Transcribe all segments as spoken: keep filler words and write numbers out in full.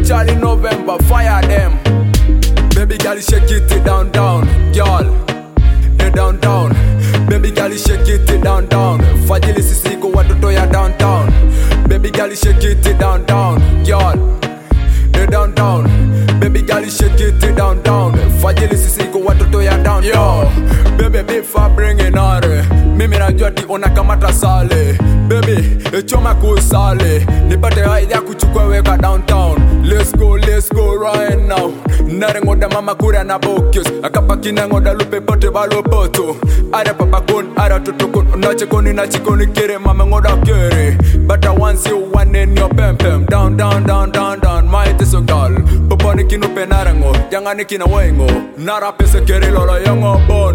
Charlie November, fire them. Baby girl, shake it down, down, girl. Hey, down, down. Baby girl, shake it down, down. Fajili sisi go watoto ya downtown. Baby girl, shake it down, down, girl. Hey, down, down. Baby girl, shake it down, down. Fajili sisi go watoto ya downtown. Yo, baby, bifa bring in are. Mimi najua ti unakamata sale. Baby, echoma kusale. Nipate idea kuchukua weka downtown. Let's go, let's go right now. Nare ngoda mama kura na bokyo. Akapa kina ngoda lupe pote balo poto. Ara papa kon, ara toto kon. Unache koni na chikoni kere mama ngoda kere. But I want you one in your pem pem. Down, down, down, down, down. My teso girl. Popo ni kinu penarango. Yanga ni kina wengo. Nara pese kere lolo yongo bon.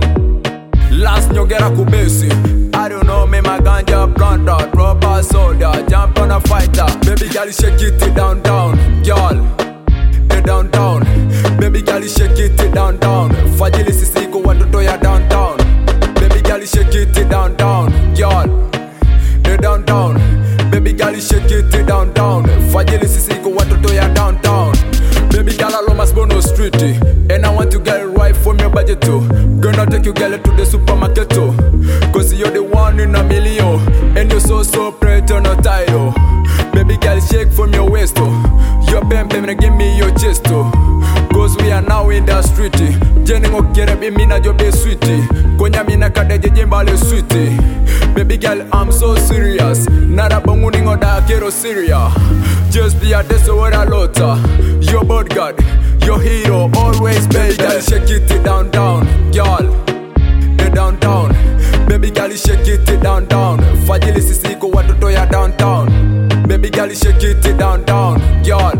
Last nyogera kubesi. I don't know me my ganja blunt out. Proper soldier, jump on a fighter. Baby girl shake it down down, girl. Hey down down. Baby girl shake it down down. Fajili sisi go watoto ya downtown. Baby girl shake it down down, girl. Hey down down. Baby girl shake it down down. Fajili sisi go watoto ya downtown. Baby girl alone must go no street. And I want to get it right from your budget too. Gonna take you girl to the supermarket too. Cause you're the one in a million. And you're so so pretty on a tile. Baby girl shake from your waist too. Your bam bam and give me your chest too. Cause we are now in the street. Jenny go kere be mina jo be sweetie. Konya mina kade jeje mbale sweetie. Baby girl I'm so serious. Nara bongu ningo da kero Syria. Just be a deso what a lota. Your bodyguard, your hero, always baby girl shake it down down, girl. Hey down down. Baby girl shake it down down. Fajili sisi go watoto ya downtown. Baby girl shake it down down, girl.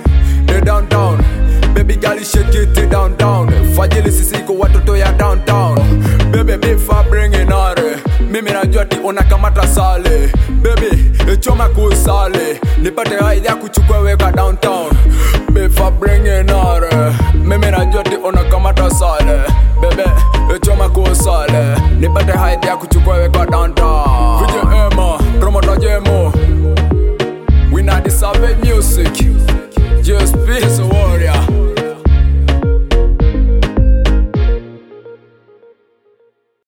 Hey down down. Baby girl shake it down down. Fajili sisi go watoto ya downtown. Baby bifa bring in are. Mimi najua ti unakamata sale. Baby echoma kusale. Nipate idea kuchukua weka downtown. Bifa bring in are. Mimi najua ti unakamata sale. Baby echoma kusale. Nipate idea kuchukua weka downtown. Vijay Emma, promoter Jemo. We not the savage music. Just peace warrior.